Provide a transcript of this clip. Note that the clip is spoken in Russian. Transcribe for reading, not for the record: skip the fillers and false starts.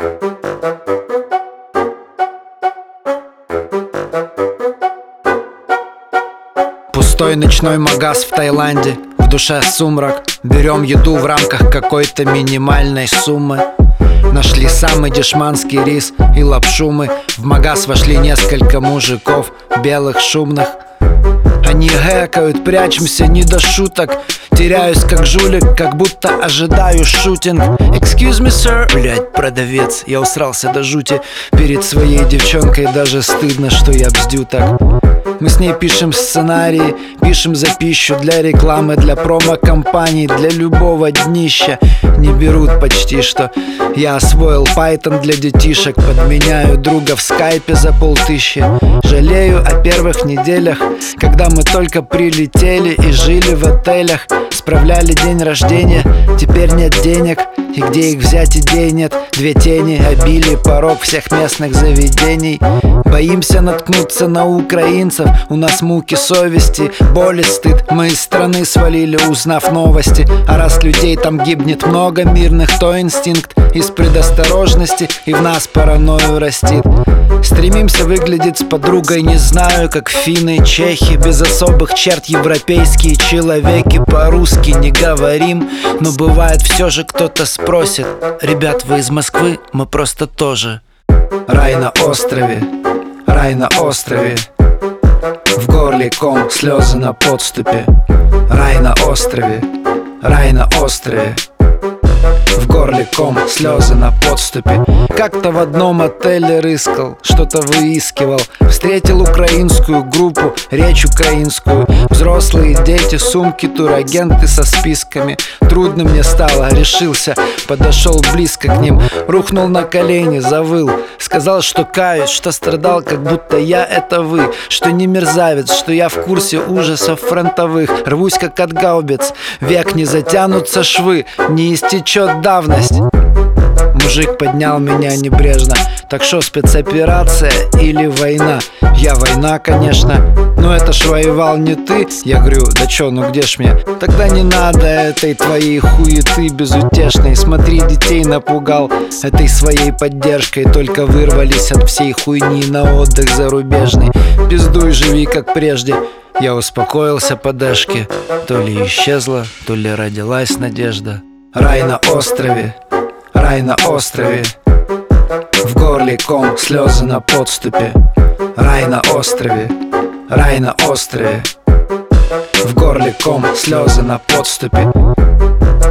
Пустой ночной магаз в Таиланде, в душе сумрак. Берем еду в рамках какой-то минимальной суммы. Нашли самый дешманский рис и лапшу мы. В магаз вошли несколько мужиков, белых, шумных. Они гэкают, прячемся, не до шуток. Теряюсь как жулик, как будто ожидаю шутинг. Excuse me, sir. Блять, продавец, я усрался до жути. Перед своей девчонкой даже стыдно, что я бздю так. Мы с ней пишем сценарии, пишем за пищу, для рекламы, для промо-компаний, для любого днища. Не берут почти что. Я освоил Python для детишек, подменяю друга в скайпе за 5000. Жалею о первых неделях, когда мы только прилетели и жили в отелях. Справляли день рождения, теперь нет денег, и где их взять, идей нет. Две тени, обилие, порог всех местных заведений. Боимся наткнуться на украинцев, у нас муки совести, боль и стыд. Мы из страны свалили, узнав новости. А раз людей там гибнет много мирных, то инстинкт из предосторожности и в нас паранойю растит. Стремимся выглядеть с подругой, не знаю, как финны, чехи. Без особых черт европейские человеки, по-русски не говорим. Но бывает все же кто-то спросит: ребят, вы из Москвы? Мы просто тоже. Рай на острове, рай на острове. В горле ком, слезы на подступе. Рай на острове, рай на острове. В горле ком, слезы на подступе. Как-то в одном отеле рыскал, что-то выискивал. Встретил украинскую группу, речь украинскую. Взрослые дети, сумки, турагенты со списками. Трудно мне стало, решился, подошел близко к ним. Рухнул на колени, завыл. Сказал, что каюсь, что страдал, как будто я это вы. Что не мерзавец, что я в курсе ужасов фронтовых. Рвусь как от гаубиц, век не затянутся швы, не истечет давность. Мужик поднял меня небрежно. Так что, спецоперация или война? Я война, конечно. Но это ж воевал не ты. Я говорю, да чё, ну где ж мне? Тогда не надо этой твоей хуеты безутешной. Смотри, детей напугал этой своей поддержкой. Только вырвались от всей хуйни на отдых зарубежный. Пиздуй, живи как прежде. Я успокоился по дэшке. То ли исчезла, то ли родилась надежда. Рай на острове, рай на острове. В горле ком, слезы на подступе. Рай на острове, рай на острове. В горле ком, слезы на подступе.